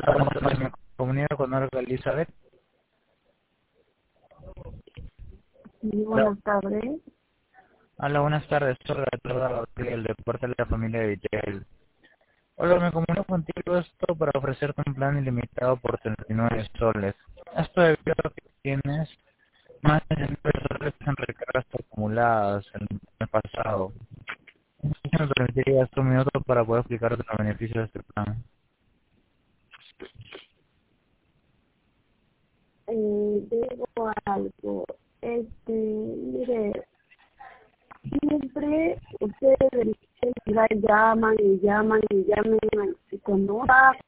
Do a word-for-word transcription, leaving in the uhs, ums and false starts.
Buenas tardes, me comunico con Olga Elizabeth. Sí, Hola, buenas tardes. hola, buenas tardes, soy Ricardo Gabriel, de parte de la familia de Vitel. Hola, me comunico contigo esto para ofrecerte un plan ilimitado por treinta y nueve soles. Esto debido a que tienes más de cien soles en recargas acumuladas el mes pasado. ¿Me permitirías un minuto para poder explicarte los beneficios de este plan? Eh, digo algo. Este, mire, siempre ustedes del celular llaman y llaman y llaman y cuando uno va